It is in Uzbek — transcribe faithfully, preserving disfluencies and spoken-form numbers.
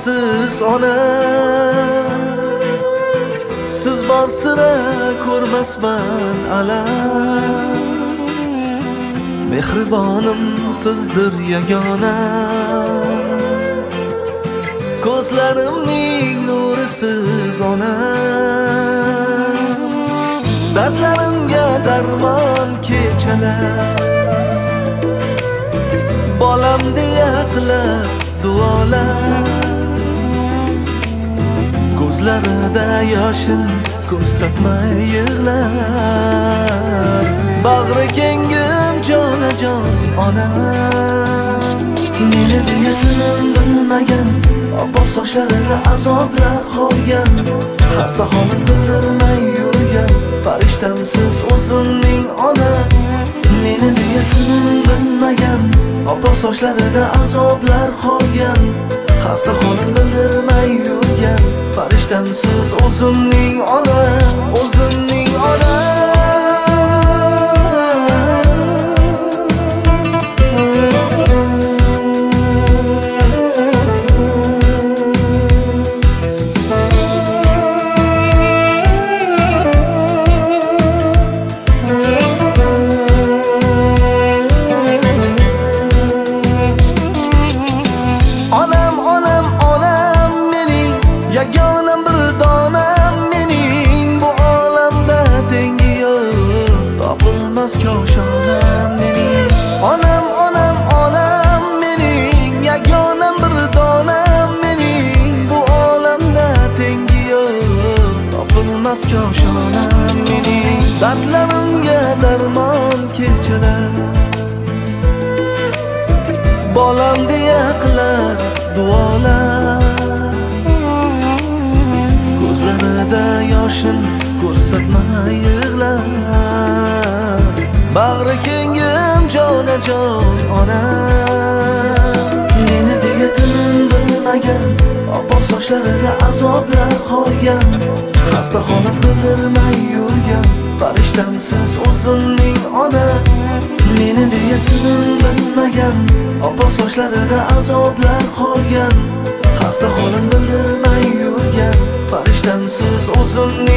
borsiz ona, siz bor sira ko'rmasman alam. Mehribonim sizdir yagona, ko'zlarimning nurisiz ona. Dardlarimga darmon kechalar, bolam deya qilib duolar. Ko'zlarida yoshin ko'rsatmay yig'lar. Bag'ri kengim jonajon ona, meni deya tinim bilmagan, oppoq sochlarida azoblar qolgan, xasta holat bildirmay yurgan farishtamsiz o'zimning ona. Meni deya tinim bilmagan, oppoq sochlarida azoblar qolgan, xasta holat bildirmay yurgan farishtamsiz o'zimning ona, o'zimning ona. Yagonam bir donam mening, bu olamda tengi yo'q, topilmas koshonam mening. Onam, onam, onam mening, yagonam bir donam mening, bu olamda tengi yo'q, topilmas koshonam mening. Dardlarimga darmon kechalar, bolam deya qilar duolar. Ko'zlarida yoshin ko'rsatmay yig'lar. Bag'ri kengim jonajon ona, meni deya tinim bilmagan, oppoq sochlarida azoblar qolgan, xasta holat bildirmay yurgan farishtamsiz o'zimning ona. Meni deya tinim bilmagan, oppoq sochlarida azoblar qolgan, xasta holat bildirmay yurgan farishtamsiz o'zimning